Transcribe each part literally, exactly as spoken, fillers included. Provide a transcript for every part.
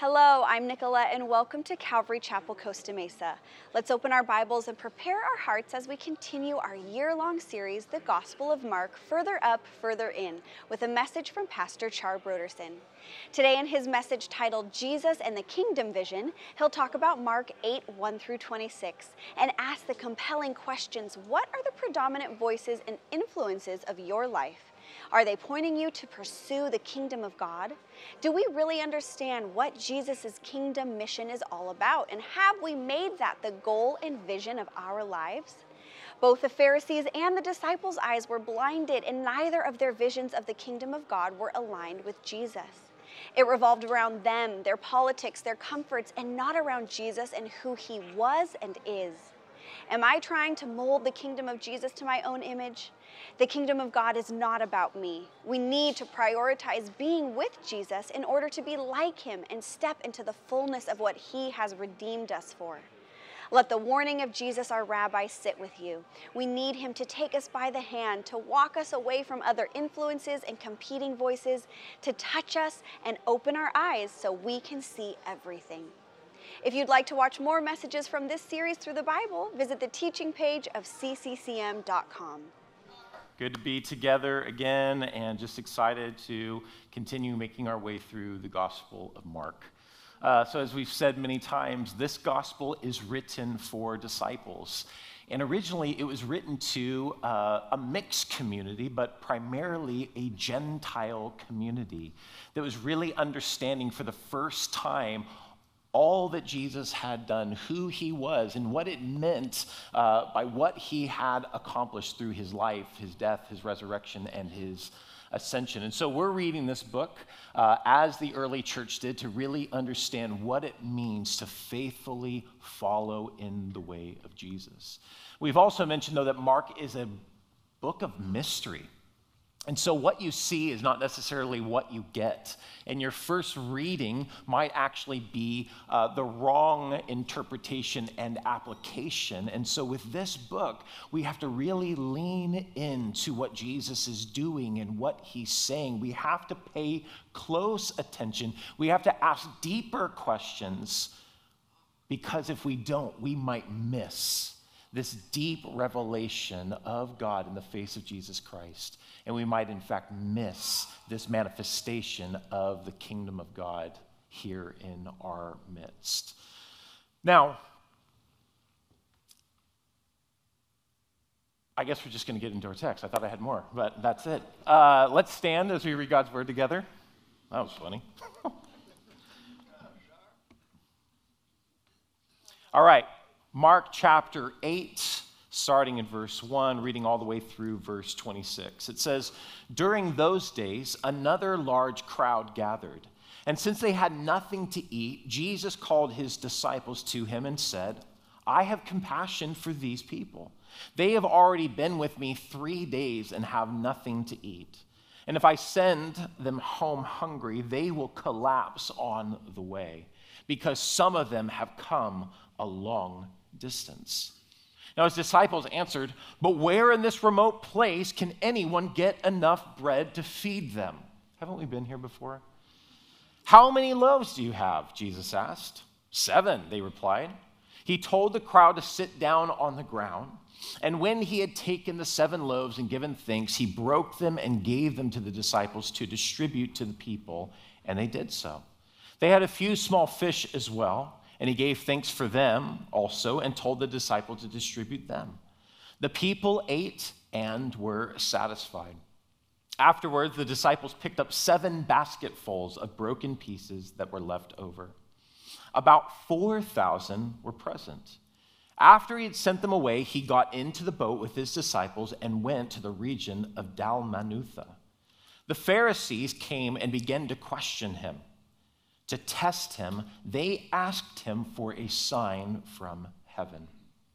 Hello, I'm Nicolette, and welcome to Calvary Chapel, Costa Mesa. Let's open our Bibles and prepare our hearts as we continue our year-long series, The Gospel of Mark, Further Up, Further In, with a message from Pastor Char Broderson. Today in his message titled, Jesus and the Kingdom Vision, he'll talk about Mark eight, one through twenty-six, and ask the compelling questions, what are the predominant voices and influences of your life? Are they pointing you to pursue the kingdom of God? Do we really understand what Jesus' kingdom mission is all about? And have we made that the goal and vision of our lives? Both the Pharisees and the disciples' eyes were blinded, and neither of their visions of the kingdom of God were aligned with Jesus. It revolved around them, their politics, their comforts, and not around Jesus and who he was and is. Am I trying to mold the kingdom of Jesus to my own image? The kingdom of God is not about me. We need to prioritize being with Jesus in order to be like him and step into the fullness of what he has redeemed us for. Let the warning of Jesus, our rabbi, sit with you. We need him to take us by the hand, to walk us away from other influences and competing voices, to touch us and open our eyes so we can see everything. If you'd like to watch more messages from this series through the Bible, visit the teaching page of c c c m dot com. Good to be together again, and just excited to continue making our way through the Gospel of Mark. Uh, so as we've said many times, this gospel is written for disciples. And originally it was written to uh, a mixed community, but primarily a Gentile community that was really understanding for the first time all that Jesus had done, who he was, and what it meant uh, by what he had accomplished through his life, his death, his resurrection, and his ascension. And so we're reading this book uh, as the early church did to really understand what it means to faithfully follow in the way of Jesus. We've also mentioned, though, that Mark is a book of mystery. And so what you see is not necessarily what you get. And your first reading might actually be uh, the wrong interpretation and application. And so with this book, we have to really lean into what Jesus is doing and what he's saying. We have to pay close attention. We have to ask deeper questions, because if we don't, we might miss this deep revelation of God in the face of Jesus Christ. And we might, in fact, miss this manifestation of the kingdom of God here in our midst. Now, I guess we're just going to get into our text. I thought I had more, but that's it. Uh, let's stand as we read God's word together. That was funny. All right. Mark chapter eight, starting in verse one, reading all the way through verse twenty-six. It says, "During those days, another large crowd gathered. And since they had nothing to eat, Jesus called his disciples to him and said, 'I have compassion for these people. They have already been with me three days and have nothing to eat. And if I send them home hungry, they will collapse on the way, because some of them have come a long distance.' Now his disciples answered, 'But where in this remote place can anyone get enough bread to feed them?' Haven't we been here before? 'How many loaves do you have?' Jesus asked. 'Seven,' they replied. He told the crowd to sit down on the ground. And when he had taken the seven loaves and given thanks, he broke them and gave them to the disciples to distribute to the people, and they did so. They had a few small fish as well, and he gave thanks for them also and told the disciple to distribute them. The people ate and were satisfied. Afterwards, the disciples picked up seven basketfuls of broken pieces that were left over. About four thousand were present. After he had sent them away, he got into the boat with his disciples and went to the region of Dalmanutha. The Pharisees came and began to question him. To test him, they asked him for a sign from heaven.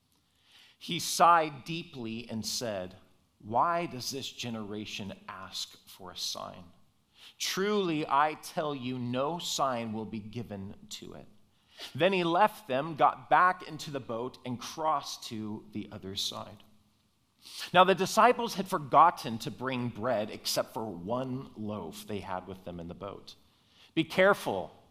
He sighed deeply and said, 'Why does this generation ask for a sign? Truly, I tell you, no sign will be given to it.' Then he left them, got back into the boat, and crossed to the other side. Now the disciples had forgotten to bring bread except for one loaf they had with them in the boat. 'Be careful,'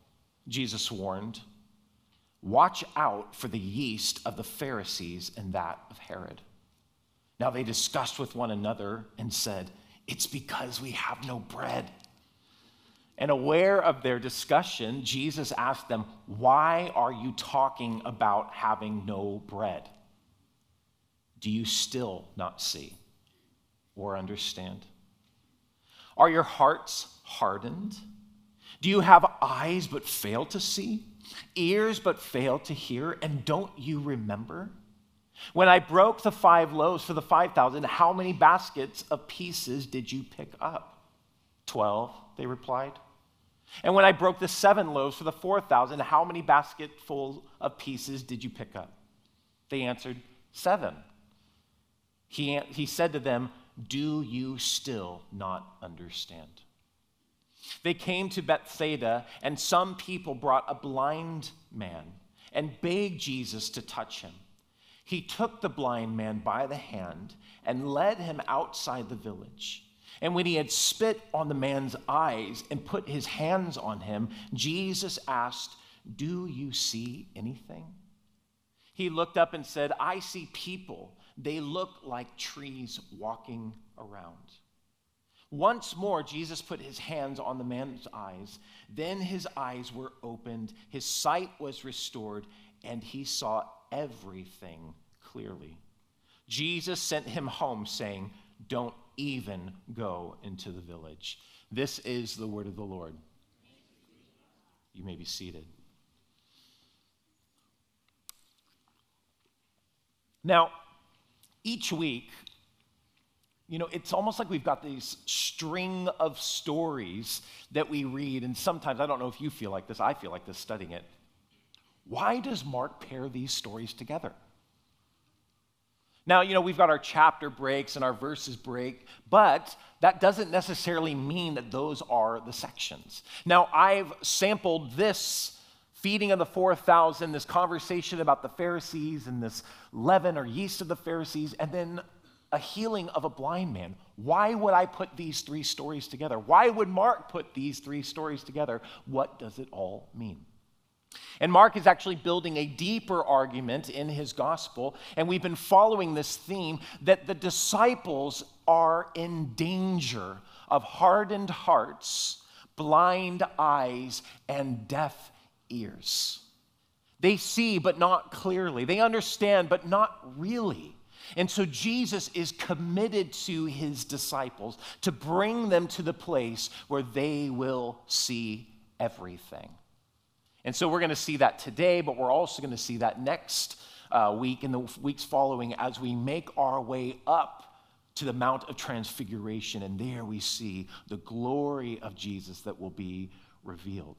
Jesus warned, watch out for the yeast of the Pharisees and that of Herod. Now they discussed with one another and said, it's because we have no bread. And aware of their discussion, Jesus asked them, why are you talking about having no bread? Do you still not see or understand? Are your hearts hardened? Do you have eyes but fail to see, ears but fail to hear, and don't you remember? When I broke the five loaves for the five thousand, how many baskets of pieces did you pick up? Twelve, they replied. And when I broke the seven loaves for the four thousand, how many basketfuls of pieces did you pick up? They answered, seven. He, he said to them, do you still not understand? They came to Bethsaida, and some people brought a blind man and begged Jesus to touch him. He took the blind man by the hand and led him outside the village. And when he had spit on the man's eyes and put his hands on him, Jesus asked, do you see anything? He looked up and said, I see people. They look like trees walking around. Once more, Jesus put his hands on the man's eyes. Then his eyes were opened, his sight was restored, and he saw everything clearly. Jesus sent him home, saying, don't even go into the village. This is the word of the Lord. You may be seated. Now, each week, you know, it's almost like we've got these string of stories that we read, and sometimes, I don't know if you feel like this, I feel like this studying it. Why does Mark pair these stories together? Now, you know, we've got our chapter breaks and our verses break, but that doesn't necessarily mean that those are the sections. Now, I've sampled this feeding of the four thousand, this conversation about the Pharisees and this leaven or yeast of the Pharisees, and then a healing of a blind man. Why would I put these three stories together? Why would Mark put these three stories together? What does it all mean? And Mark is actually building a deeper argument in his gospel, and we've been following this theme that the disciples are in danger of hardened hearts, blind eyes, and deaf ears. They see, but not clearly. They understand, but not really. And so Jesus is committed to his disciples to bring them to the place where they will see everything. And so we're going to see that today, but we're also going to see that next uh, week and the weeks following as we make our way up to the Mount of Transfiguration. And there we see the glory of Jesus that will be revealed.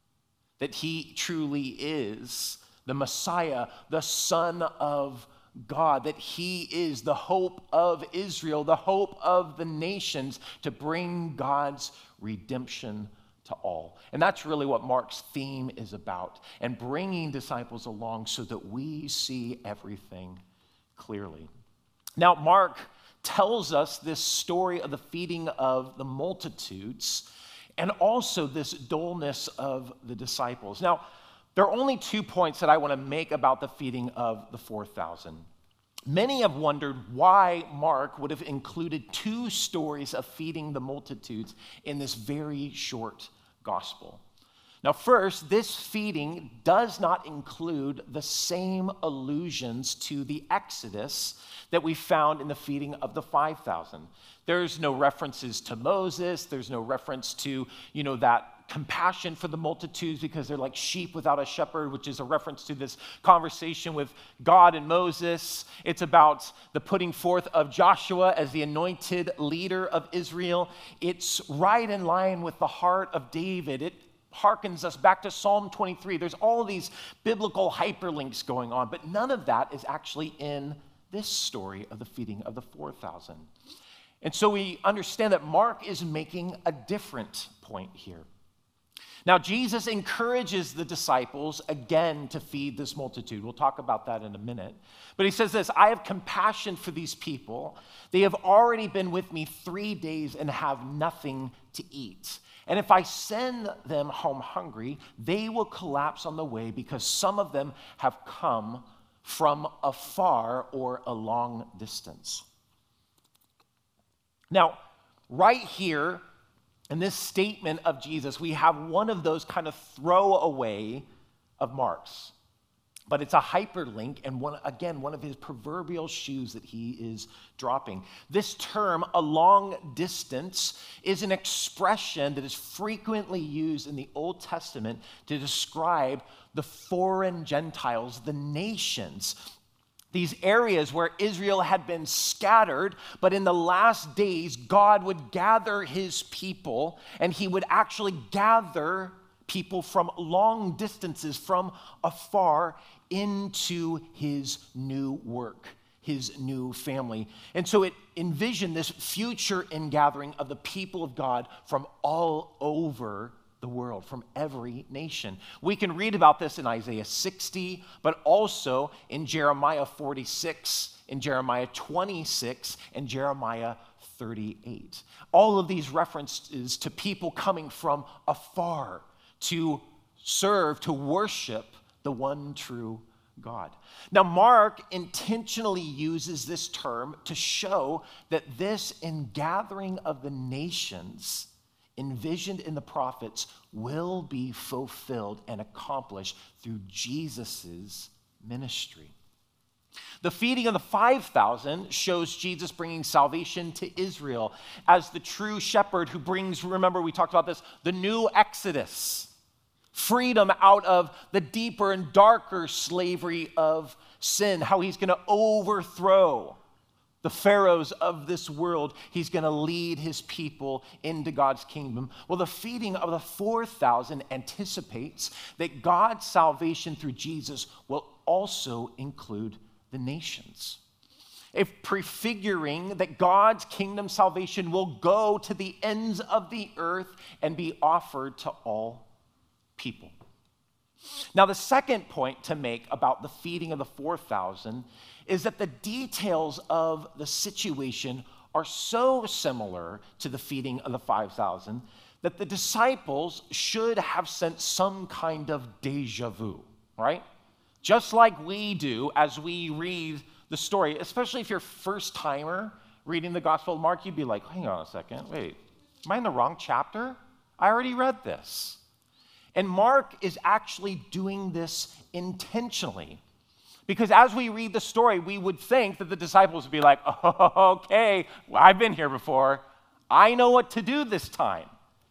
That he truly is the Messiah, the Son of God, that he is the hope of Israel, the hope of the nations to bring God's redemption to all. And that's really what Mark's theme is about, and bringing disciples along so that we see everything clearly. Now, Mark tells us this story of the feeding of the multitudes and also this dullness of the disciples. Now, there are only two points that I want to make about the feeding of the four thousand. Many have wondered why Mark would have included two stories of feeding the multitudes in this very short gospel. Now, first, this feeding does not include the same allusions to the Exodus that we found in the feeding of the five thousand. There's no references to Moses. There's no reference to, you know, that compassion for the multitudes because they're like sheep without a shepherd, which is a reference to this conversation with God and Moses. It's about the putting forth of Joshua as the anointed leader of Israel. It's right in line with the heart of David. It harkens us back to Psalm twenty-three. There's all these biblical hyperlinks going on, but none of that is actually in this story of the feeding of the four thousand. And so we understand that Mark is making a different point here. Now, Jesus encourages the disciples again to feed this multitude. We'll talk about that in a minute. But he says this, I have compassion for these people. They have already been with me three days and have nothing to eat. And if I send them home hungry, they will collapse on the way because some of them have come from afar or a long distance. Now, right here in this statement of Jesus, we have one of those kind of throwaway of Mark's. But it's a hyperlink and, one, again, one of his proverbial shoes that he is dropping. This term, a long distance, is an expression that is frequently used in the Old Testament to describe the foreign Gentiles, the nations, these areas where Israel had been scattered, but in the last days, God would gather his people, and he would actually gather people from long distances, from afar, into his new work, his new family. And so it envisioned this future ingathering of the people of God from all over the world, from every nation. We can read about this in Isaiah sixty, but also in Jeremiah forty-six, in Jeremiah twenty-six, and Jeremiah thirty-eight. All of these references to people coming from afar to serve, to worship the one true God. Now, Mark intentionally uses this term to show that this ingathering of the nations envisioned in the prophets will be fulfilled and accomplished through Jesus' ministry. The feeding of the five thousand shows Jesus bringing salvation to Israel as the true shepherd who brings, remember we talked about this, the new Exodus. Freedom out of the deeper and darker slavery of sin, how he's going to overthrow the pharaohs of this world. He's going to lead his people into God's kingdom. Well, the feeding of the four thousand anticipates that God's salvation through Jesus will also include the nations. If prefiguring that God's kingdom salvation will go to the ends of the earth and be offered to all people. Now, the second point to make about the feeding of the four thousand is that the details of the situation are so similar to the feeding of the five thousand that the disciples should have sensed some kind of deja vu, right? Just like we do as we read the story, especially if you're a first timer reading the Gospel of Mark, you'd be like, hang on a second, wait, am I in the wrong chapter? I already read this. And Mark is actually doing this intentionally. Because as we read the story, we would think that the disciples would be like, oh, okay, well, I've been here before. I know what to do this time.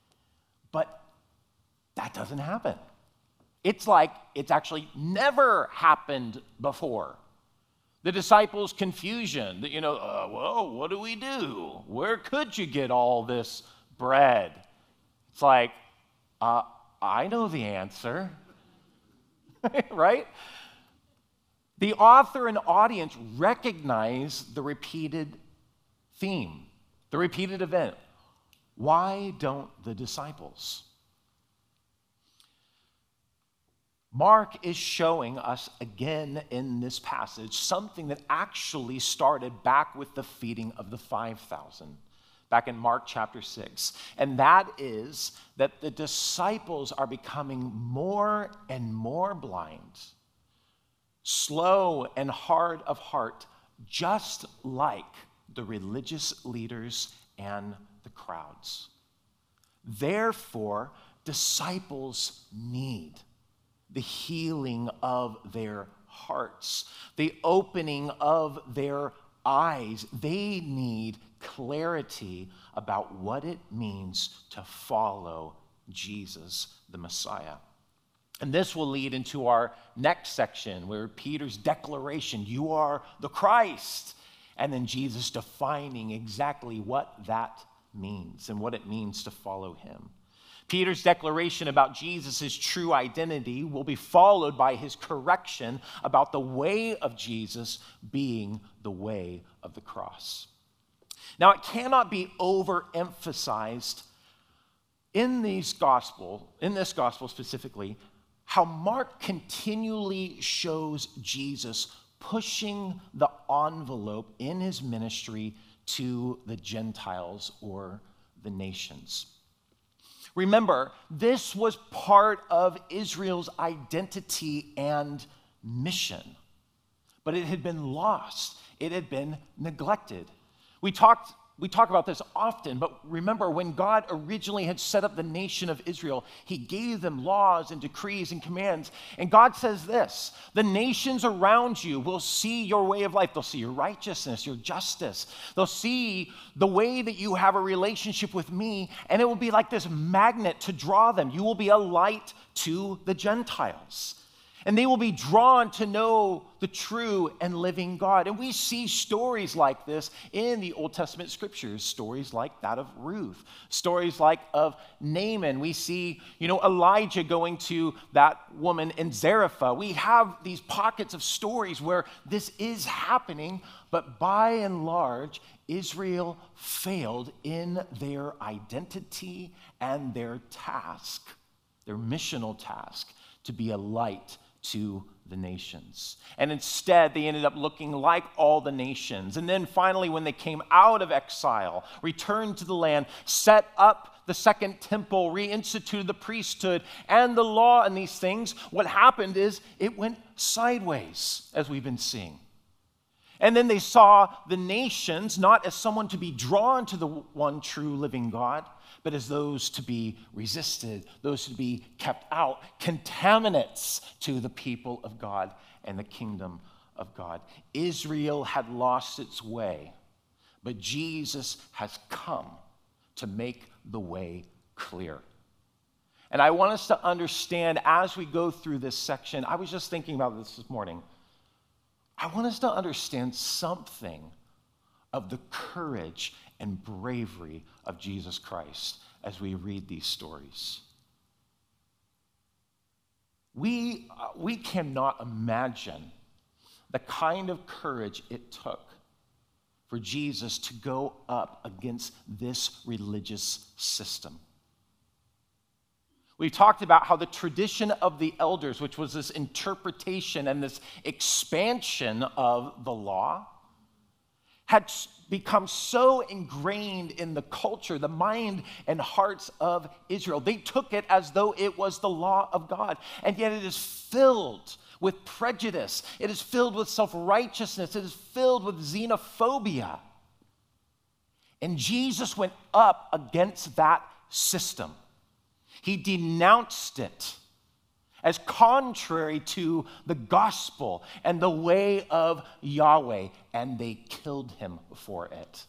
But that doesn't happen. It's like it's actually never happened before. The disciples' confusion, that, you know, uh, whoa, what do we do? Where could you get all this bread? It's like, uh, I know the answer, right? The author and audience recognize the repeated theme, the repeated event. Why don't the disciples? Mark is showing us again in this passage something that actually started back with the feeding of the five thousand. Back in Mark chapter six. And that is that the disciples are becoming more and more blind, slow and hard of heart, just like the religious leaders and the crowds. Therefore, disciples need the healing of their hearts, the opening of their eyes. They need clarity about what it means to follow Jesus, the Messiah. And this will lead into our next section where Peter's declaration, you are the Christ, and then Jesus defining exactly what that means and what it means to follow him. Peter's declaration about Jesus' true identity will be followed by his correction about the way of Jesus being the way of the cross. Now, it cannot be overemphasized in these gospel, in this gospel specifically, how Mark continually shows Jesus pushing the envelope in his ministry to the Gentiles or the nations. Remember, this was part of Israel's identity and mission, but it had been lost. It had been neglected. We talked We talk about this often, but remember, when God originally had set up the nation of Israel, he gave them laws and decrees and commands. And God says this: the nations around you will see your way of life. They'll see your righteousness, your justice. They'll see the way that you have a relationship with me, and it will be like this magnet to draw them. You will be a light to the Gentiles. And they will be drawn to know the true and living God. And we see stories like this in the Old Testament scriptures, stories like that of Ruth, stories like of Naaman. We see, you know, Elijah going to that woman in Zarephath. We have these pockets of stories where this is happening, but by and large, Israel failed in their identity and their task, their missional task, to be a light to the nations. And instead, they ended up looking like all the nations. And then finally, when they came out of exile, returned to the land, set up the second temple, reinstituted the priesthood and the law and these things, what happened is it went sideways, as we've been seeing. And then they saw the nations not as someone to be drawn to the one true living God, but as those to be resisted, those to be kept out, contaminants to the people of God and the kingdom of God. Israel had lost its way, but Jesus has come to make the way clear. And I want us to understand as we go through this section, I was just thinking about this this morning. I want us to understand something of the courage and bravery of Jesus Christ as we read these stories. We, uh, we cannot imagine the kind of courage it took for Jesus to go up against this religious system. We talked about how the tradition of the elders, which was this interpretation and this expansion of the law, had become so ingrained in the culture, the mind and hearts of Israel. They took it as though it was the law of God, and yet it is filled with prejudice. It is filled with self-righteousness. It is filled with xenophobia. And Jesus went up against that system. He denounced it as contrary to the gospel and the way of Yahweh, and they killed him for it.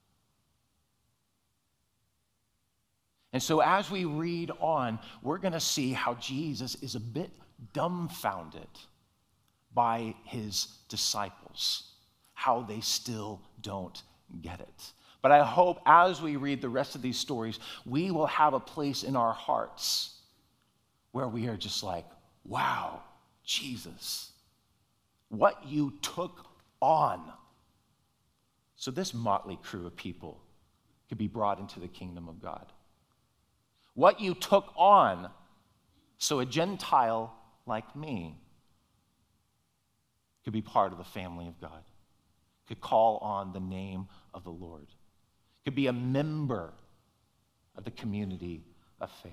And so as we read on, we're going to see how Jesus is a bit dumbfounded by his disciples, how they still don't get it. But I hope as we read the rest of these stories, we will have a place in our hearts where we are just like, wow, Jesus, what you took on. So this motley crew of people could be brought into the kingdom of God. What you took on so a Gentile like me could be part of the family of God, could call on the name of the Lord, could be a member of the community of faith.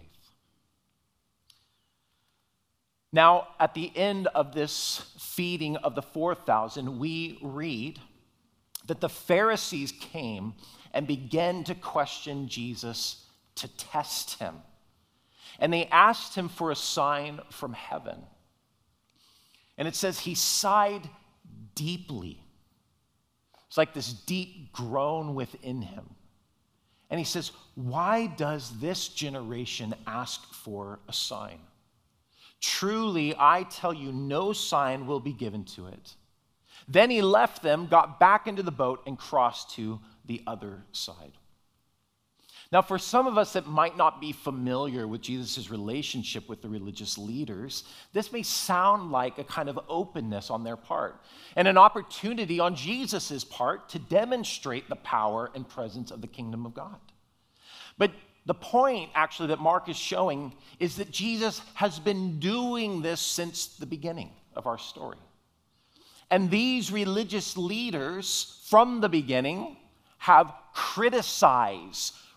Now, at the end of this feeding of the four thousand, we read that the Pharisees came and began to question Jesus to test him. And they asked him for a sign from heaven. And it says he sighed deeply. It's like this deep groan within him. And he says, why does this generation ask for a sign? Truly, I tell you, no sign will be given to it. Then he left them, got back into the boat, and crossed to the other side. Now, for some of us that might not be familiar with Jesus' relationship with the religious leaders, this may sound like a kind of openness on their part and an opportunity on Jesus' part to demonstrate the power and presence of the kingdom of God. But the point, actually, that Mark is showing is that Jesus has been doing this since the beginning of our story. And these religious leaders from the beginning have criticized,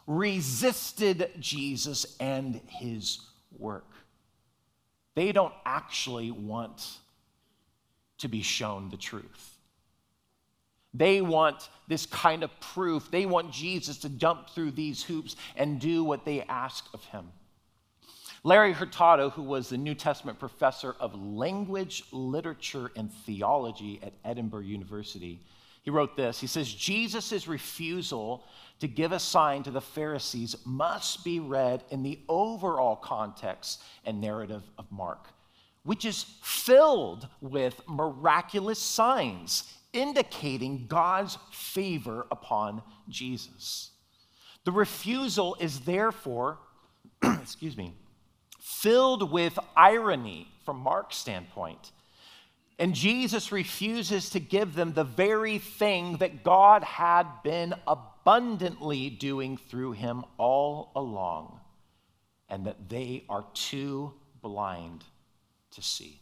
resisted Jesus and his work. They don't actually want to be shown the truth. They want this kind of proof. They want Jesus to jump through these hoops and do what they ask of him. Larry Hurtado, who was the New Testament professor of language, literature, and theology at Edinburgh University, he wrote this. He says, Jesus' refusal to give a sign to the Pharisees must be read in the overall context and narrative of Mark, which is filled with miraculous signs indicating God's favor upon Jesus. The refusal is therefore, excuse me, filled with irony from Mark's standpoint. And Jesus refuses to give them the very thing that God had been abundantly doing through him all along, and that they are too blind to see.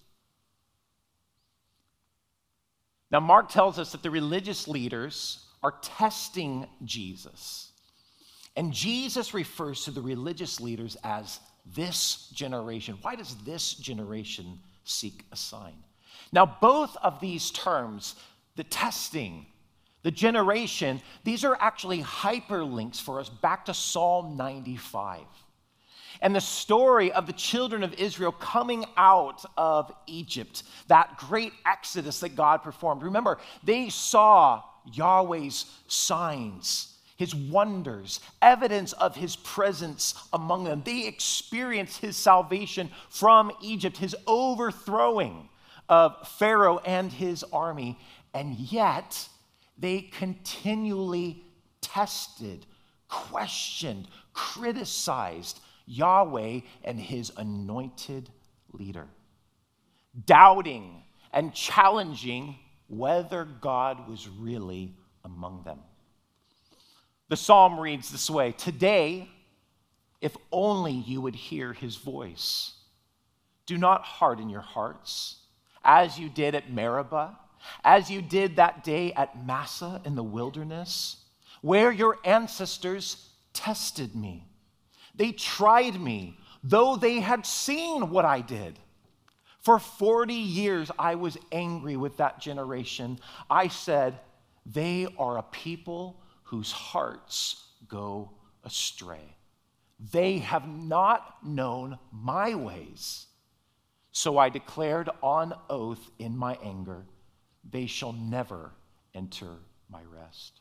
Now, Mark tells us that the religious leaders are testing Jesus. And Jesus refers to the religious leaders as this generation. Why does this generation seek a sign? Now, both of these terms, the testing, the generation, these are actually hyperlinks for us back to Psalm ninety-five. And the story of the children of Israel coming out of Egypt, that great exodus that God performed. Remember, they saw Yahweh's signs, his wonders, evidence of his presence among them. They experienced his salvation from Egypt, his overthrowing of Pharaoh and his army. And yet, they continually tested, questioned, criticized Yahweh and his anointed leader, doubting and challenging whether God was really among them. The psalm reads this way: "Today, if only you would hear his voice. Do not harden your hearts, as you did at Meribah, as you did that day at Massah in the wilderness, where your ancestors tested me. They tried me, though they had seen what I did. For forty years I was angry with that generation. I said, they are a people whose hearts go astray. They have not known my ways. So I declared on oath in my anger, they shall never enter my rest."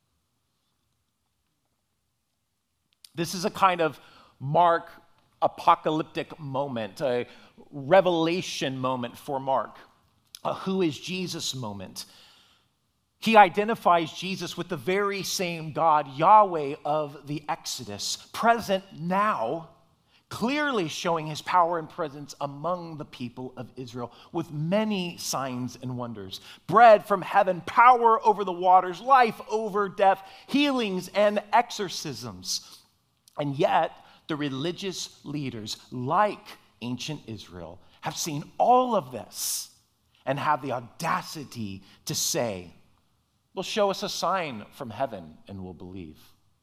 This is a kind of Mark apocalyptic moment, a revelation moment for Mark, a who is Jesus moment. He identifies Jesus with the very same God, Yahweh of the Exodus, present now, clearly showing his power and presence among the people of Israel with many signs and wonders. Bread from heaven, power over the waters, life over death, healings and exorcisms. And yet, the religious leaders, like ancient Israel, have seen all of this and have the audacity to say, well, show us a sign from heaven and we'll believe.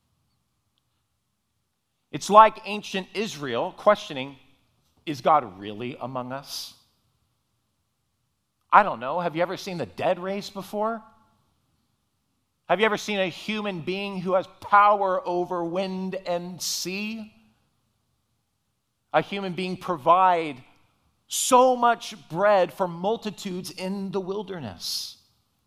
It's like ancient Israel questioning, is God really among us? I don't know. Have you ever seen the dead raised before? Have you ever seen a human being who has power over wind and sea? A human being provide so much bread for multitudes in the wilderness.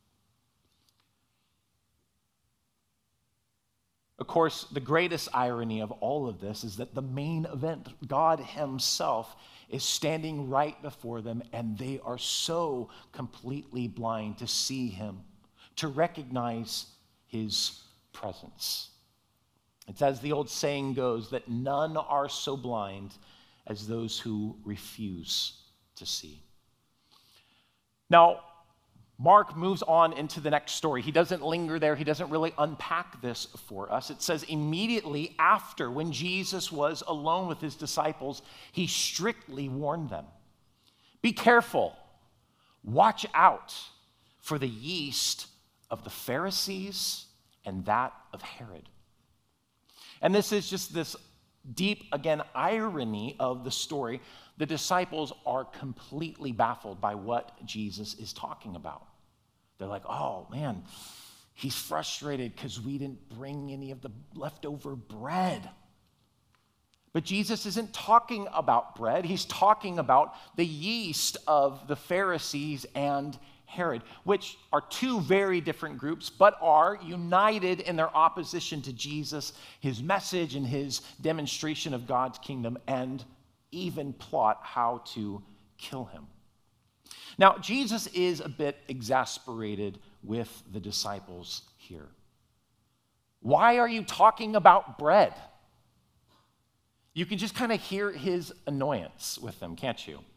Of course, the greatest irony of all of this is that the main event, God himself, is standing right before them, and they are so completely blind to see him, to recognize his presence. It's as the old saying goes that none are so blind as those who refuse to see. Now, Mark moves on into the next story. He doesn't linger there. He doesn't really unpack this for us. It says immediately after, when Jesus was alone with his disciples, he strictly warned them, "Be careful, watch out for the yeast of the Pharisees and that of Herod." And this is just this deep, again, irony of the story. The disciples are completely baffled by what Jesus is talking about. They're like, oh, man, he's frustrated because we didn't bring any of the leftover bread. But Jesus isn't talking about bread. He's talking about the yeast of the Pharisees and Herod, which are two very different groups, but are united in their opposition to Jesus, his message, and his demonstration of God's kingdom, and even plot how to kill him. Now, Jesus is a bit exasperated with the disciples here. Why are you talking about bread? You can just kind of hear his annoyance with them, can't you?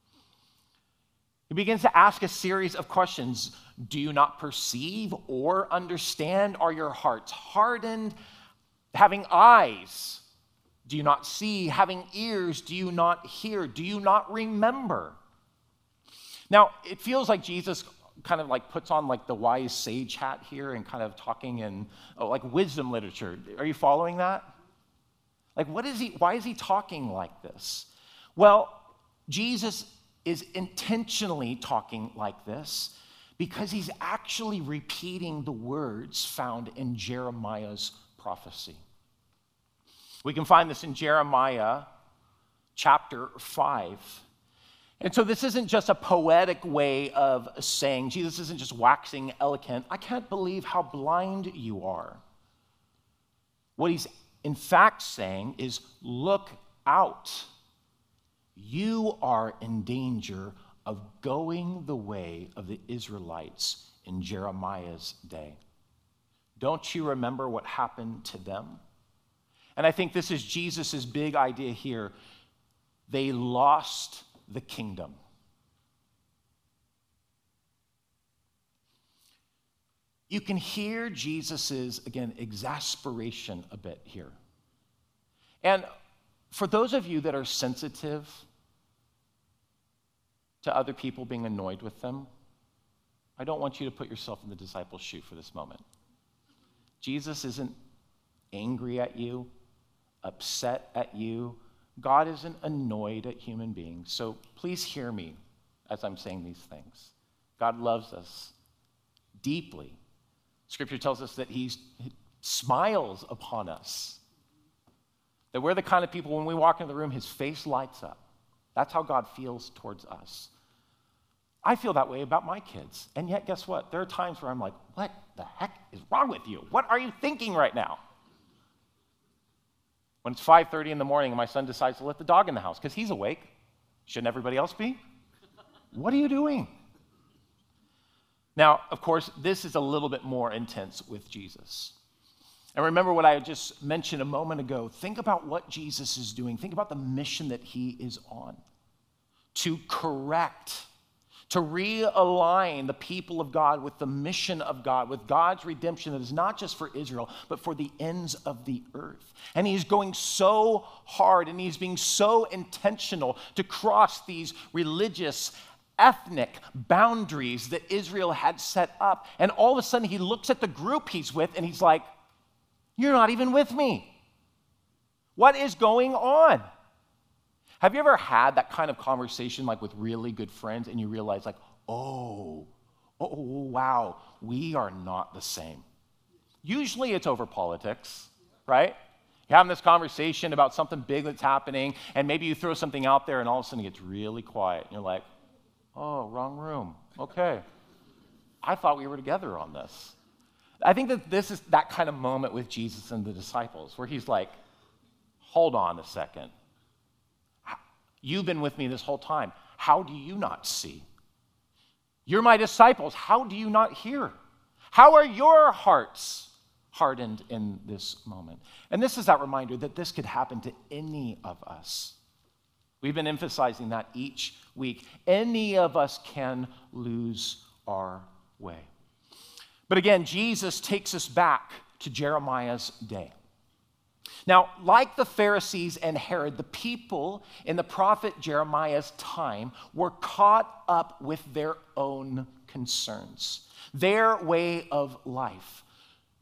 He begins to ask a series of questions. Do you not perceive or understand? Are your hearts hardened? Having eyes, do you not see? Having ears, do you not hear? Do you not remember? Now, it feels like Jesus kind of like puts on like the wise sage hat here and kind of talking in oh, like wisdom literature. Are you following that? Like, what is he, why is he talking like this? Well, Jesus is intentionally talking like this because he's actually repeating the words found in Jeremiah's prophecy. We can find this in Jeremiah chapter five. And so this isn't just a poetic way of saying, Jesus isn't just waxing eloquent, I can't believe how blind you are. What he's in fact saying is, look out. You are in danger of going the way of the Israelites in Jeremiah's day. Don't you remember what happened to them? And I think this is Jesus' big idea here. They lost the kingdom. You can hear Jesus' again, exasperation a bit here. And for those of you that are sensitive to other people being annoyed with them, I don't want you to put yourself in the disciples' shoe for this moment. Jesus isn't angry at you, upset at you. God isn't annoyed at human beings. So please hear me as I'm saying these things. God loves us deeply. Scripture tells us that he smiles upon us. That we're the kind of people, when we walk into the room, his face lights up. That's how God feels towards us. I feel that way about my kids. And yet, guess what? There are times where I'm like, what the heck is wrong with you? What are you thinking right now? When it's five thirty in the morning and my son decides to let the dog in the house because he's awake, shouldn't everybody else be? What are you doing? Now, of course, this is a little bit more intense with Jesus. And remember what I just mentioned a moment ago. Think about what Jesus is doing. Think about the mission that he is on. To correct, to realign the people of God with the mission of God, with God's redemption that is not just for Israel, but for the ends of the earth. And he's going so hard and he's being so intentional to cross these religious, ethnic boundaries that Israel had set up. And all of a sudden he looks at the group he's with and he's like, you're not even with me. What is going on? Have you ever had that kind of conversation like with really good friends and you realize like, oh, oh, wow, we are not the same. Usually it's over politics, right? You're having this conversation about something big that's happening and maybe you throw something out there and all of a sudden it gets really quiet. And you're like, oh, wrong room. Okay. I thought we were together on this. I think that this is that kind of moment with Jesus and the disciples where he's like, hold on a second. You've been with me this whole time. How do you not see? You're my disciples. How do you not hear? How are your hearts hardened in this moment? And this is that reminder that this could happen to any of us. We've been emphasizing that each week. Any of us can lose our way. But again, Jesus takes us back to Jeremiah's day. Now, like the Pharisees and Herod, the people in the prophet Jeremiah's time were caught up with their own concerns, their way of life.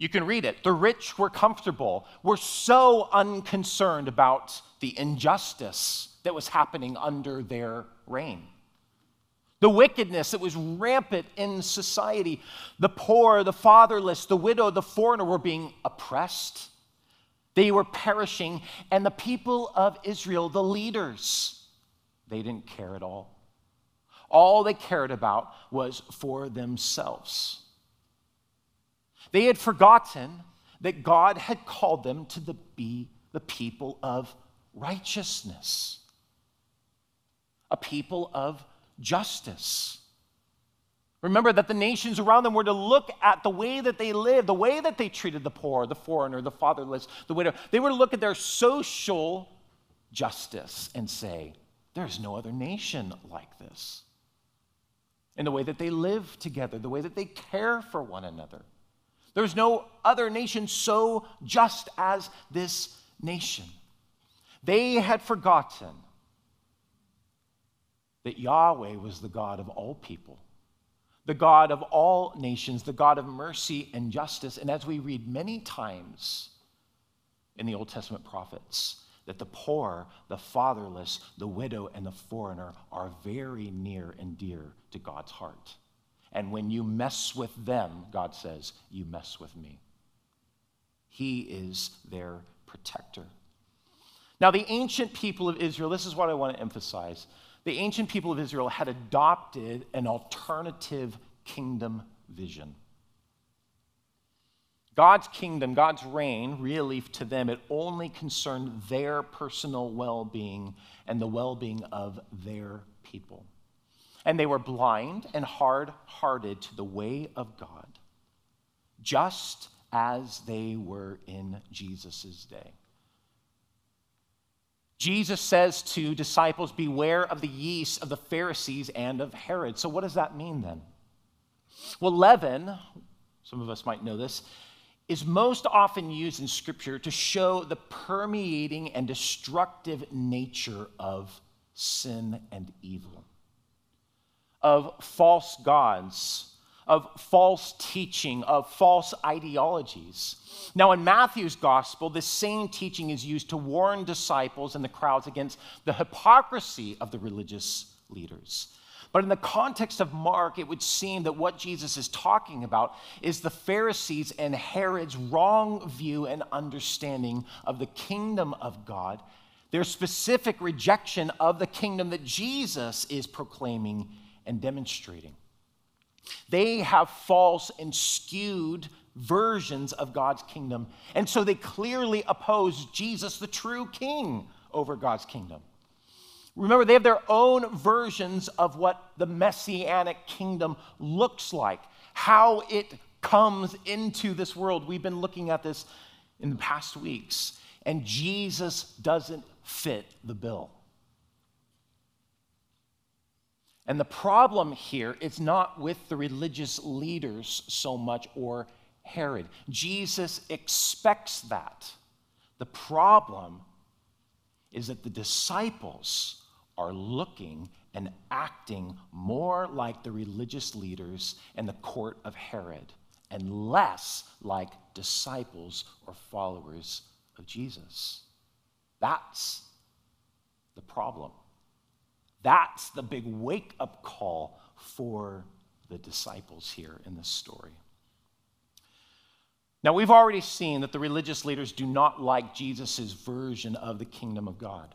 You can read it. The rich were comfortable, were so unconcerned about the injustice that was happening under their reign. The wickedness that was rampant in society. The poor, the fatherless, the widow, the foreigner were being oppressed. They were perishing. And the people of Israel, the leaders, they didn't care at all. All they cared about was for themselves. They had forgotten that God had called them to the, be the people of righteousness, a people of justice. Remember that the nations around them were to look at the way that they lived, the way that they treated the poor, the foreigner, the fatherless, the widow. They were to look at their social justice and say, there's no other nation like this. In the way that they live together, the way that they care for one another. There's no other nation so just as this nation. They had forgotten that Yahweh was the God of all people, the God of all nations, the God of mercy and justice. And as we read many times in the Old Testament prophets, that the poor, the fatherless, the widow, and the foreigner are very near and dear to God's heart. And when you mess with them, God says, you mess with me. He is their protector. Now, the ancient people of Israel, this is what I want to emphasize. The ancient people of Israel had adopted an alternative kingdom vision. God's kingdom, God's reign, really to them, it only concerned their personal well-being and the well-being of their people. And they were blind and hard-hearted to the way of God, just as they were in Jesus' day. Jesus says to disciples, beware of the yeast of the Pharisees and of Herod. So what does that mean then? Well, leaven, some of us might know this, is most often used in Scripture to show the permeating and destructive nature of sin and evil, of false gods, of false teaching, of false ideologies. Now, in Matthew's gospel, this same teaching is used to warn disciples and the crowds against the hypocrisy of the religious leaders. But in the context of Mark, it would seem that what Jesus is talking about is the Pharisees and Herod's wrong view and understanding of the kingdom of God, their specific rejection of the kingdom that Jesus is proclaiming and demonstrating. They have false and skewed versions of God's kingdom, and so they clearly oppose Jesus, the true king, over God's kingdom. Remember, they have their own versions of what the messianic kingdom looks like, how it comes into this world. We've been looking at this in the past weeks, and Jesus doesn't fit the bill. And the problem here is not with the religious leaders so much or Herod. Jesus expects that. The problem is that the disciples are looking and acting more like the religious leaders and the court of Herod and less like disciples or followers of Jesus. That's the problem. That's the big wake-up call for the disciples here in this story. Now, we've already seen that the religious leaders do not like Jesus' version of the kingdom of God.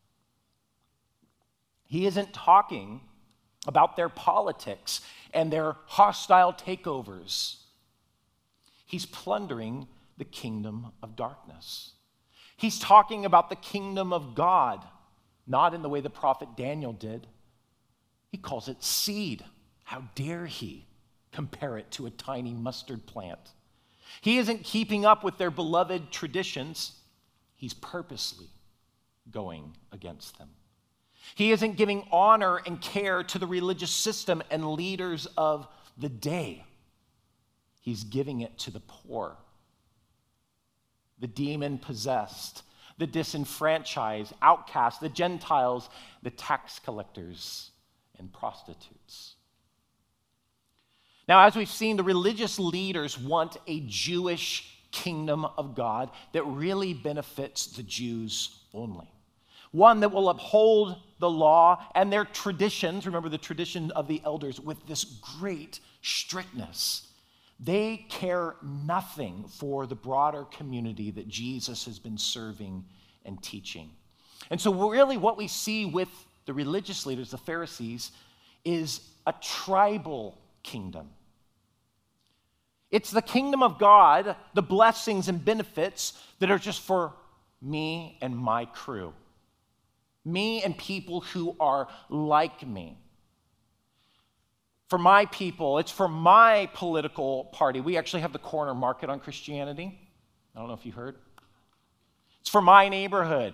He isn't talking about their politics and their hostile takeovers. He's plundering the kingdom of darkness. He's talking about the kingdom of God, not in the way the prophet Daniel did. He calls it seed. How dare he compare it to a tiny mustard plant? He isn't keeping up with their beloved traditions. He's purposely going against them. He isn't giving honor and care to the religious system and leaders of the day. He's giving it to the poor, the demon-possessed, the disenfranchised, outcasts, the Gentiles, the tax collectors, and prostitutes. Now, as we've seen, the religious leaders want a Jewish kingdom of God that really benefits the Jews only. One that will uphold the law and their traditions, remember the tradition of the elders, with this great strictness. They care nothing for the broader community that Jesus has been serving and teaching. And so really what we see with the religious leaders, the Pharisees, is a tribal kingdom. It's the kingdom of God, the blessings and benefits that are just for me and my crew. Me and people who are like me. For my people, it's for my political party. We actually have the corner market on Christianity. I don't know if you heard. It's for my neighborhood,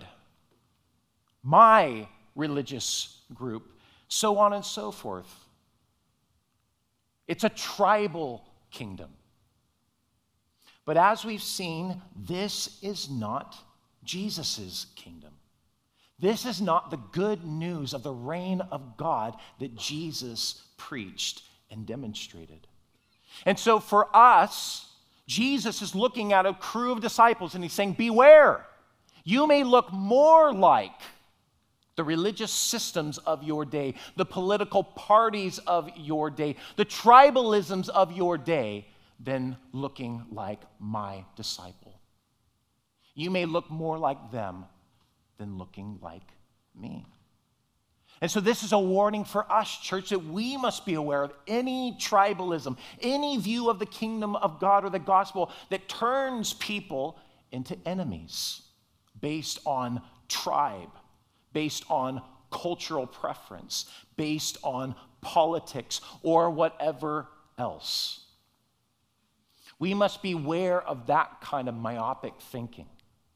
my religious group, so on and so forth. It's a tribal kingdom. But as we've seen, this is not Jesus' kingdom. This is not the good news of the reign of God that Jesus preached and demonstrated. And so for us, Jesus is looking at a crew of disciples and he's saying, beware, you may look more like the religious systems of your day, the political parties of your day, the tribalisms of your day, than looking like my disciple. You may look more like them than looking like me. And so this is a warning for us, church, that we must be aware of any tribalism, any view of the kingdom of God or the gospel that turns people into enemies based on tribe, based on cultural preference, based on politics, or whatever else. We must beware of that kind of myopic thinking.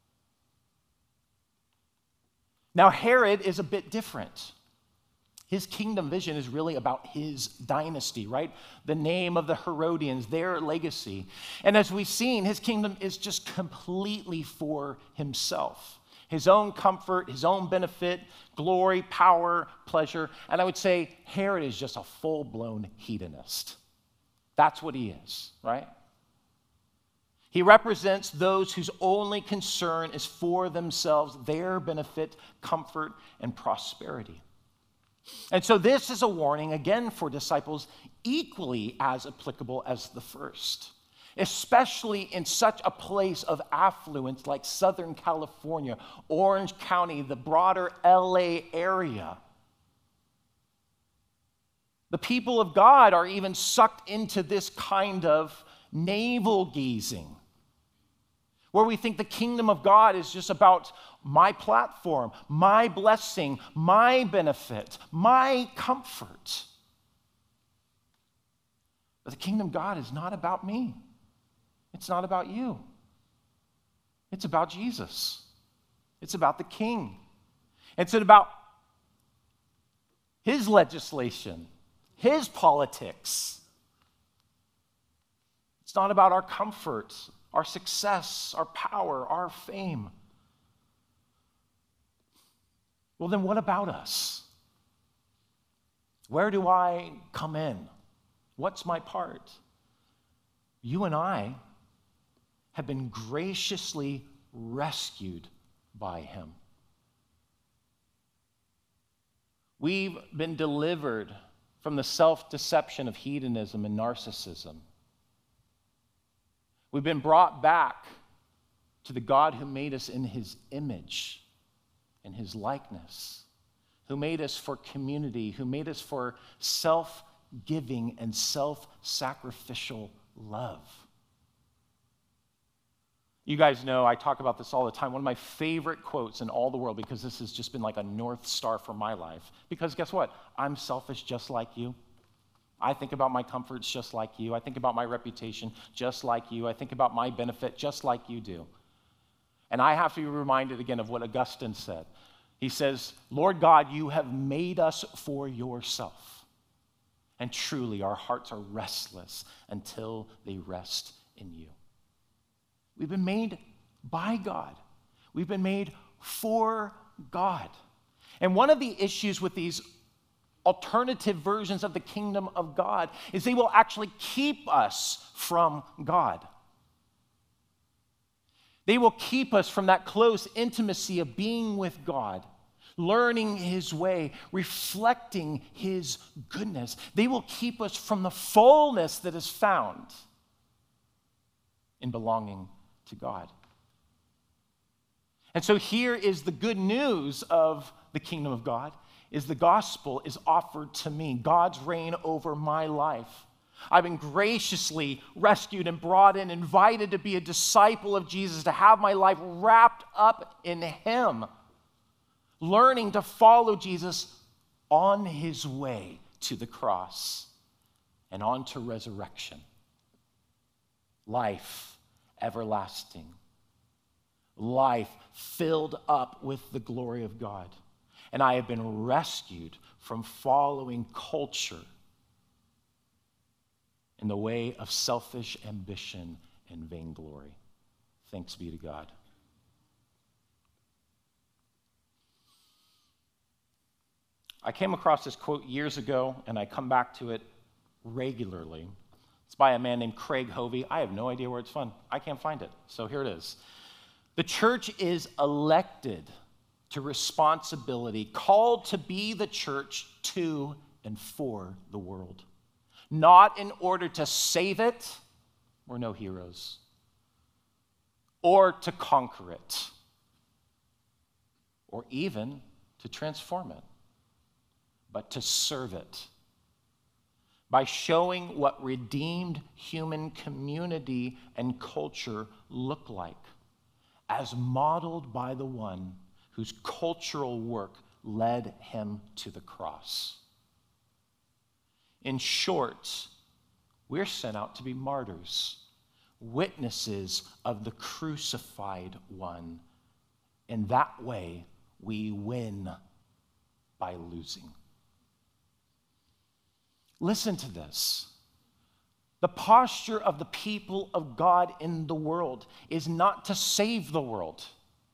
Now, Herod is a bit different. His kingdom vision is really about his dynasty, right? The name of the Herodians, their legacy. And as we've seen, his kingdom is just completely for himself. His own comfort, his own benefit, glory, power, pleasure. And I would say Herod is just a full-blown hedonist. That's what he is, right? He represents those whose only concern is for themselves, their benefit, comfort, and prosperity. And so this is a warning, again, for disciples equally as applicable as the first, especially in such a place of affluence like Southern California, Orange County, the broader L A area. The people of God are even sucked into this kind of navel-gazing, where we think the kingdom of God is just about my platform, my blessing, my benefit, my comfort. But the kingdom of God is not about me. It's not about you. It's about Jesus. It's about the King. It's about his legislation, his politics. It's not about our comfort, our success, our power, our fame. Well, then what about us? Where do I come in? What's my part? You and I have been graciously rescued by him. We've been delivered from the self-deception of hedonism and narcissism. We've been brought back to the God who made us in his image and his likeness, who made us for community, who made us for self-giving and self-sacrificial love. You guys know I talk about this all the time. One of my favorite quotes in all the world, because this has just been like a North Star for my life. Because guess what? I'm selfish just like you. I think about my comforts just like you. I think about my reputation just like you. I think about my benefit just like you do. And I have to be reminded again of what Augustine said. He says, Lord God, you have made us for yourself. And truly, our hearts are restless until they rest in you. We've been made by God. We've been made for God. And one of the issues with these alternative versions of the kingdom of God is they will actually keep us from God. They will keep us from that close intimacy of being with God, learning his way, reflecting his goodness. They will keep us from the fullness that is found in belonging to God. And so here is the good news of the kingdom of God, is the gospel is offered to me, God's reign over my life. I've been graciously rescued and brought in, invited to be a disciple of Jesus, to have my life wrapped up in him, learning to follow Jesus on his way to the cross and on to resurrection. Life everlasting. Life filled up with the glory of God. And I have been rescued from following culture in the way of selfish ambition and vainglory. Thanks be to God. I came across this quote years ago, and I come back to it regularly. It's by a man named Craig Hovey. I have no idea where it's from. I can't find it, so here it is. The church is elected to responsibility, called to be the church to and for the world. Not in order to save it, we're no heroes, or to conquer it, or even to transform it, but to serve it by showing what redeemed human community and culture look like, as modeled by the one whose cultural work led him to the cross. In short, we're sent out to be martyrs, witnesses of the crucified one. In that way, we win by losing. Listen to this. The posture of the people of God in the world is not to save the world.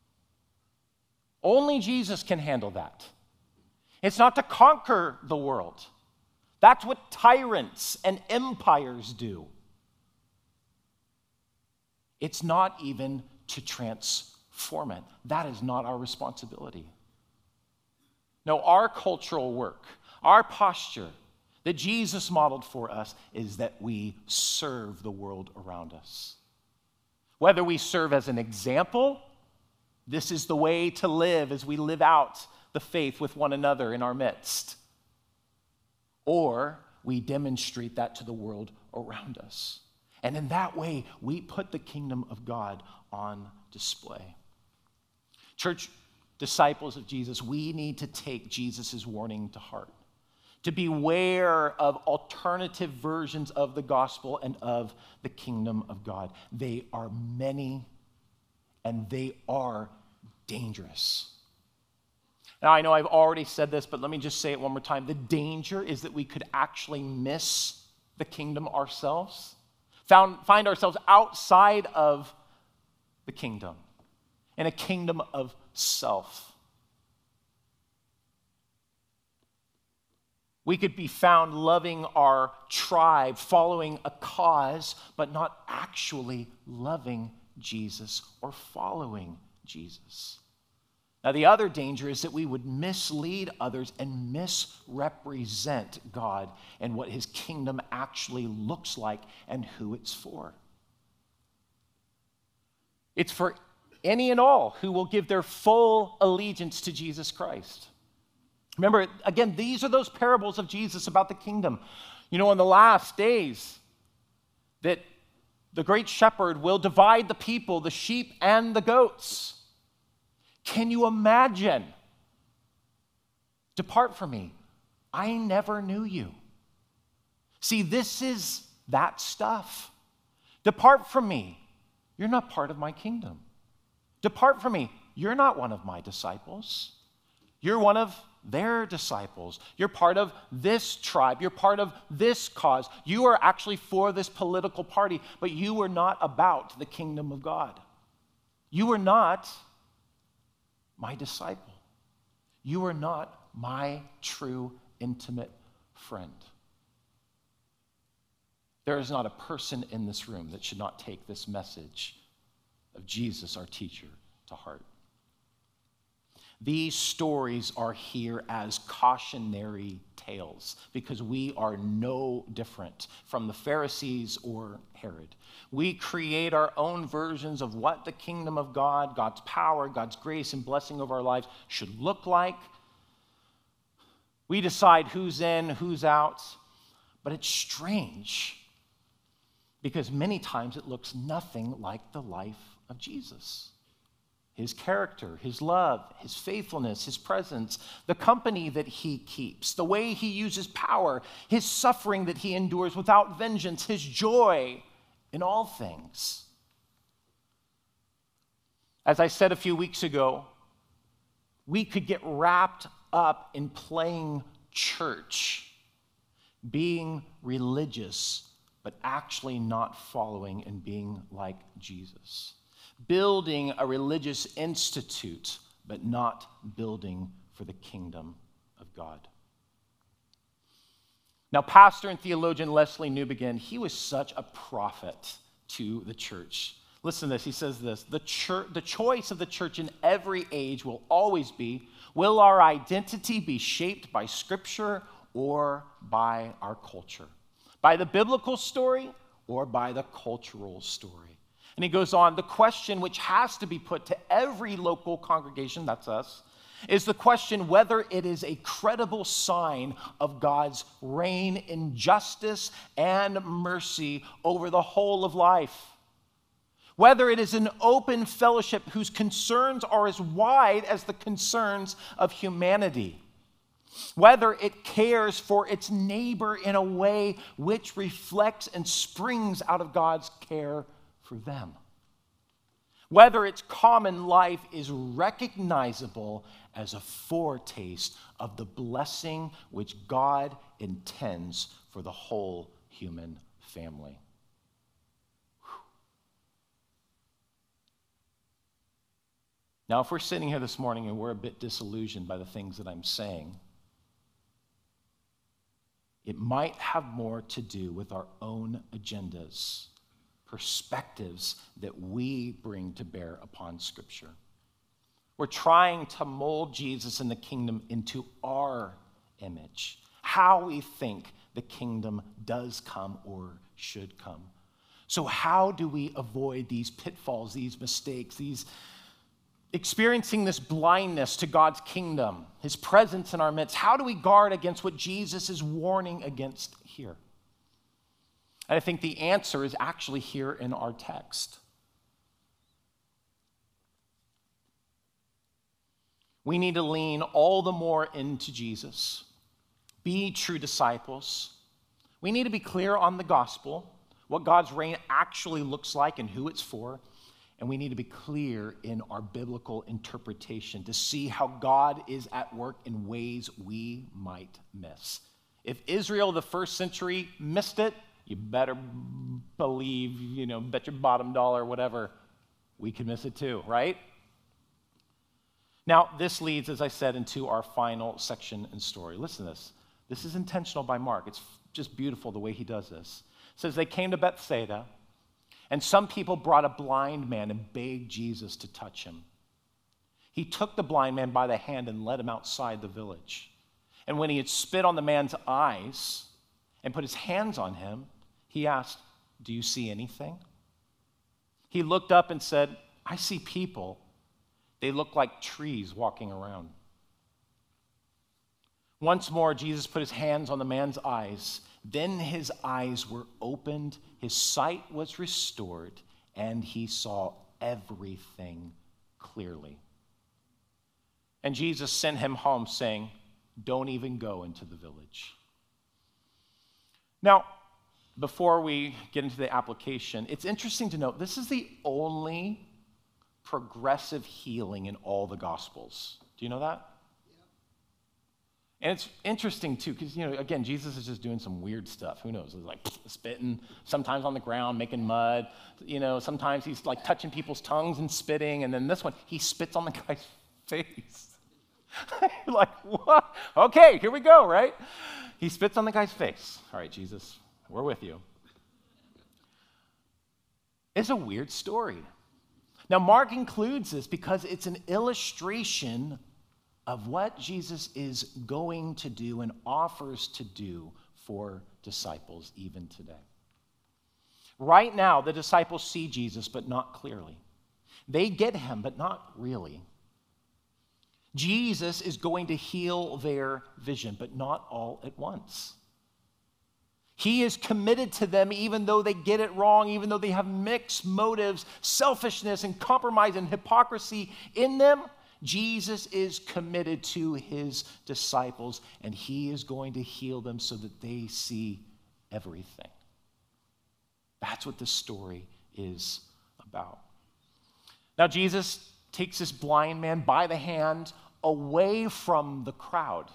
Only Jesus can handle that. It's not to conquer the world. That's what tyrants and empires do. It's not even to transform it. That is not our responsibility. No, our cultural work, our posture that Jesus modeled for us is that we serve the world around us. Whether we serve as an example, this is the way to live as we live out the faith with one another in our midst, or we demonstrate that to the world around us. And in that way, we put the kingdom of God on display. Church disciples of Jesus, we need to take Jesus' warning to heart, to beware of alternative versions of the gospel and of the kingdom of God. They are many and they are dangerous. Now, I know I've already said this, but let me just say it one more time. The danger is that we could actually miss the kingdom ourselves, found, find ourselves outside of the kingdom, in a kingdom of self. We could be found loving our tribe, following a cause, but not actually loving Jesus or following Jesus. Now, the other danger is that we would mislead others and misrepresent God and what his kingdom actually looks like and who it's for. It's for any and all who will give their full allegiance to Jesus Christ. Remember, again, these are those parables of Jesus about the kingdom. You know, in the last days, that the great shepherd will divide the people, the sheep and the goats. Can you imagine? Depart from me. I never knew you. See, this is that stuff. Depart from me. You're not part of my kingdom. Depart from me. You're not one of my disciples. You're one of their disciples. You're part of this tribe. You're part of this cause. You are actually for this political party, but you are not about the kingdom of God. You are not my disciple. You are not my true intimate friend. There is not a person in this room that should not take this message of Jesus, our teacher, to heart. These stories are here as cautionary tales because we are no different from the Pharisees or Herod. We create our own versions of what the kingdom of God, God's power, God's grace and blessing over our lives should look like. We decide who's in, who's out, but it's strange because many times it looks nothing like the life of Jesus. His character, his love, his faithfulness, his presence, the company that he keeps, the way he uses power, his suffering that he endures without vengeance, his joy in all things. As I said a few weeks ago, we could get wrapped up in playing church, being religious, but actually not following and being like Jesus. Building a religious institute, but not building for the kingdom of God. Now, pastor and theologian Leslie Newbegin, he was such a prophet to the church. Listen to this, he says this, the, church, the choice of the church in every age will always be, will our identity be shaped by Scripture or by our culture? By the biblical story or by the cultural story? And he goes on, the question which has to be put to every local congregation, that's us, is the question whether it is a credible sign of God's reign in justice and mercy over the whole of life. Whether it is an open fellowship whose concerns are as wide as the concerns of humanity. Whether it cares for its neighbor in a way which reflects and springs out of God's care for them. Whether its common life is recognizable as a foretaste of the blessing which God intends for the whole human family. Whew. Now, if we're sitting here this morning and we're a bit disillusioned by the things that I'm saying, it might have more to do with our own agendas, perspectives that we bring to bear upon Scripture. We're trying to mold Jesus and the kingdom into our image, how we think the kingdom does come or should come. So how do we avoid these pitfalls, these mistakes, these experiencing this blindness to God's kingdom, his presence in our midst? How do we guard against what Jesus is warning against here? And I think the answer is actually here in our text. We need to lean all the more into Jesus, be true disciples. We need to be clear on the gospel, what God's reign actually looks like and who it's for. And we need to be clear in our biblical interpretation to see how God is at work in ways we might miss. If Israel of the first century missed it, you better believe, you know, bet your bottom dollar, whatever, we can miss it too, right? Now, this leads, as I said, into our final section and story. Listen to this. This is intentional by Mark. It's just beautiful the way he does this. It says, they came to Bethsaida, and some people brought a blind man and begged Jesus to touch him. He took the blind man by the hand and led him outside the village. And when he had spit on the man's eyes and put his hands on him, he asked, do you see anything? He looked up and said, I see people. They look like trees walking around. Once more, Jesus put his hands on the man's eyes. Then his eyes were opened, his sight was restored, and he saw everything clearly. And Jesus sent him home, saying, don't even go into the village. Now, before we get into the application, it's interesting to note this is the only progressive healing in all the Gospels. Do you know that? Yeah. And it's interesting, too, because, you know, again, Jesus is just doing some weird stuff. Who knows? It's like spitting, sometimes on the ground, making mud. You know, sometimes he's like touching people's tongues and spitting. And then this one, he spits on the guy's face. You're like, what? Okay, here we go, right? He spits on the guy's face. All right, Jesus, we're with you. It's a weird story. Now, Mark includes this because it's an illustration of what Jesus is going to do and offers to do for disciples even today. Right now, the disciples see Jesus, but not clearly. They get him, but not really. Jesus is going to heal their vision, but not all at once. He is committed to them even though they get it wrong, even though they have mixed motives, selfishness and compromise and hypocrisy in them. Jesus is committed to his disciples, and he is going to heal them so that they see everything. That's what this story is about. Now, Jesus takes this blind man by the hand away from the crowd,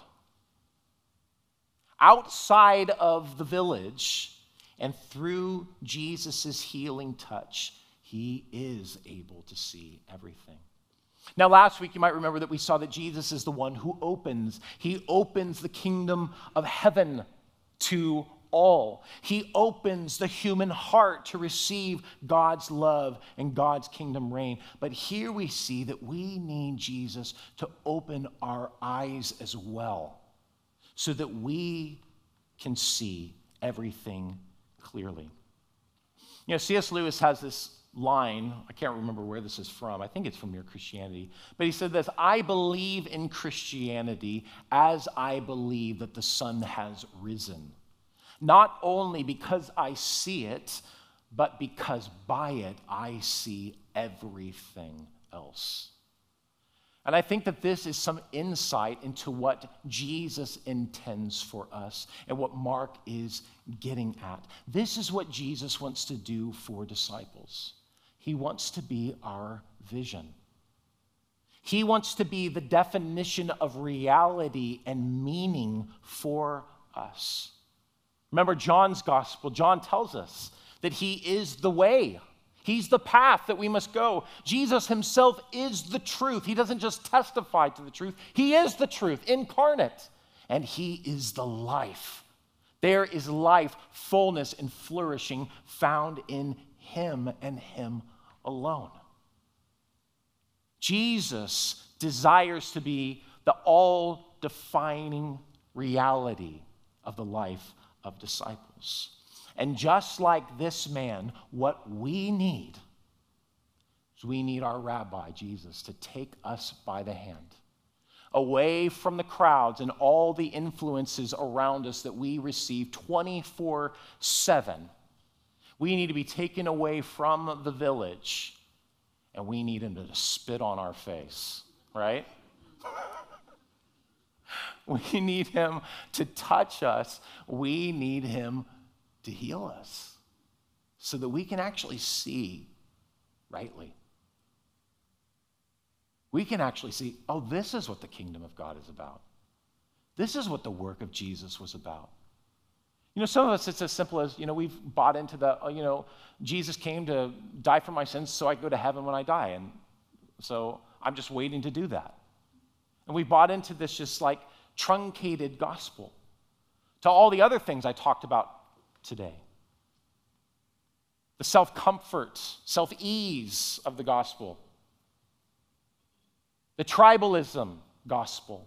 outside of the village, and through Jesus' healing touch, he is able to see everything. Now, last week, you might remember that we saw that Jesus is the one who opens. He opens the kingdom of heaven to all. He opens the human heart to receive God's love and God's kingdom reign. But here we see that we need Jesus to open our eyes as well, so that we can see everything clearly. You know, C S Lewis has this line, I can't remember where this is from, I think it's from Mere Christianity, but he said this: I believe in Christianity as I believe that the sun has risen, not only because I see it, but because by it I see everything else. And I think that this is some insight into what Jesus intends for us and what Mark is getting at. This is what Jesus wants to do for disciples. He wants to be our vision. He wants to be the definition of reality and meaning for us. Remember John's gospel. John tells us that he is the way. He's the path that we must go. Jesus himself is the truth. He doesn't just testify to the truth. He is the truth incarnate, and he is the life. There is life, fullness, and flourishing found in him and him alone. Jesus desires to be the all-defining reality of the life of disciples. And just like this man, what we need is we need our rabbi, Jesus, to take us by the hand, away from the crowds and all the influences around us that we receive twenty-four seven. We need to be taken away from the village, and we need him to spit on our face, right? We need him to touch us. We need him to heal us so that we can actually see rightly. We can actually see, oh, this is what the kingdom of God is about. This is what the work of Jesus was about. You know, some of us, it's as simple as, you know, we've bought into the, oh, you know, Jesus came to die for my sins so I can go to heaven when I die. And so I'm just waiting to do that. And we bought into this just like truncated gospel to all the other things I talked about today. The self-comfort, self-ease of the gospel. The tribalism gospel.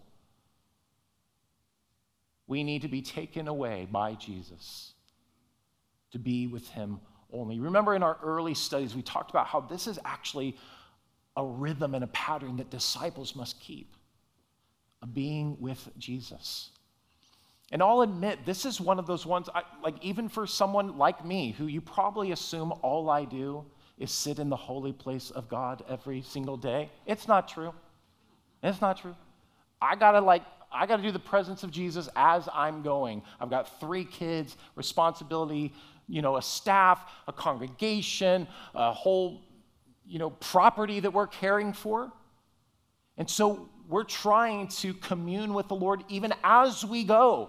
We need to be taken away by Jesus to be with him only. Remember in our early studies, we talked about how this is actually a rhythm and a pattern that disciples must keep, of being with Jesus. And I'll admit, this is one of those ones, I, like even for someone like me, who you probably assume all I do is sit in the holy place of God every single day. It's not true. It's not true. I gotta like, I gotta do the presence of Jesus as I'm going. I've got three kids, responsibility, you know, a staff, a congregation, a whole, you know, property that we're caring for. And so we're trying to commune with the Lord even as we go.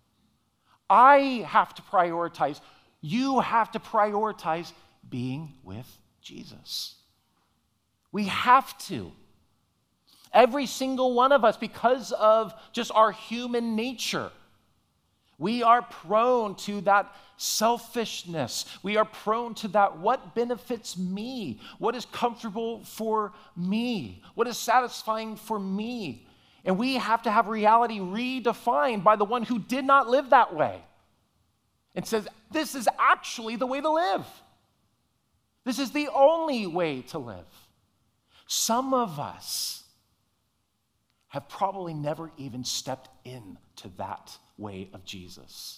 I have to prioritize, you have to prioritize being with Jesus. We have to. Every single one of us, because of just our human nature. We are prone to that selfishness. We are prone to that what benefits me, what is comfortable for me, what is satisfying for me. And we have to have reality redefined by the one who did not live that way and says, this is actually the way to live. This is the only way to live. Some of us have probably never even stepped into that way of Jesus.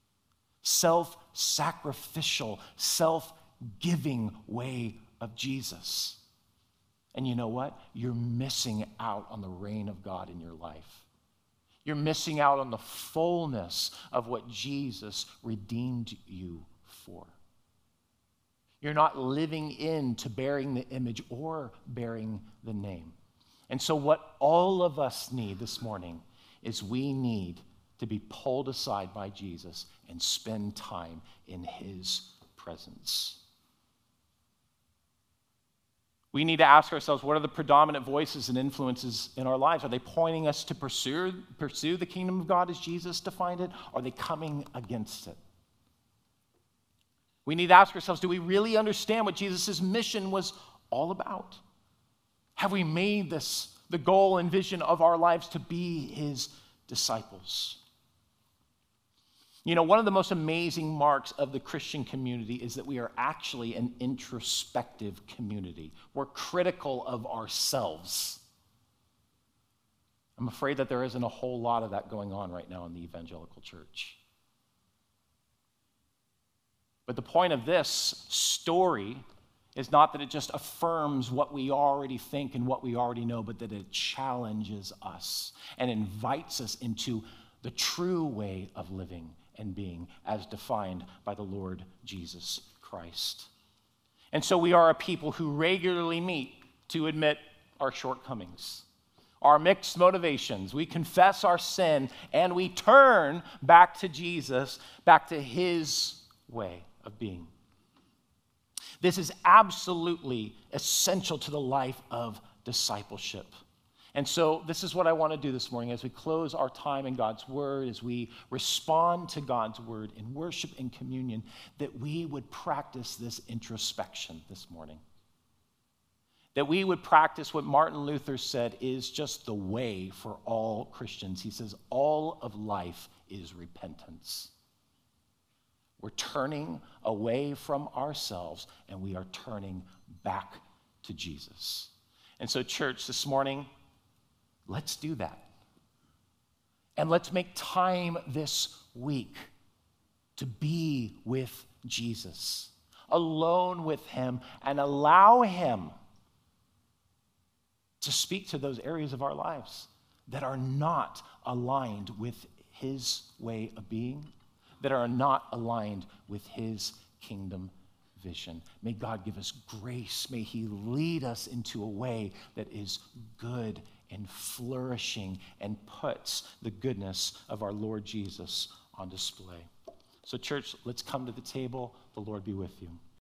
Self-sacrificial, self-giving way of Jesus. And you know what? You're missing out on the reign of God in your life. You're missing out on the fullness of what Jesus redeemed you for. You're not living into bearing the image or bearing the name. And so what all of us need this morning is we need to be pulled aside by Jesus and spend time in his presence. We need to ask ourselves, what are the predominant voices and influences in our lives? Are they pointing us to pursue, pursue the kingdom of God as Jesus defined it? Or are they coming against it? We need to ask ourselves, do we really understand what Jesus' mission was all about? Have we made this the goal and vision of our lives to be his disciples? You know, one of the most amazing marks of the Christian community is that we are actually an introspective community. We're critical of ourselves. I'm afraid that there isn't a whole lot of that going on right now in the evangelical church. But the point of this story is not that it just affirms what we already think and what we already know, but that it challenges us and invites us into the true way of living and being as defined by the Lord Jesus Christ. And so we are a people who regularly meet to admit our shortcomings, our mixed motivations. We confess our sin and we turn back to Jesus, back to his way of being. This is absolutely essential to the life of discipleship. And so this is what I want to do this morning as we close our time in God's word, as we respond to God's word in worship and communion, that we would practice this introspection this morning. That we would practice what Martin Luther said is just the way for all Christians. He says, all of life is repentance. We're turning away from ourselves and we are turning back to Jesus. And so, church, this morning, let's do that. And let's make time this week to be with Jesus, alone with him, and allow him to speak to those areas of our lives that are not aligned with his way of being, that are not aligned with his kingdom vision. May God give us grace. May he lead us into a way that is good and flourishing and puts the goodness of our Lord Jesus on display. So, church, let's come to the table. The Lord be with you.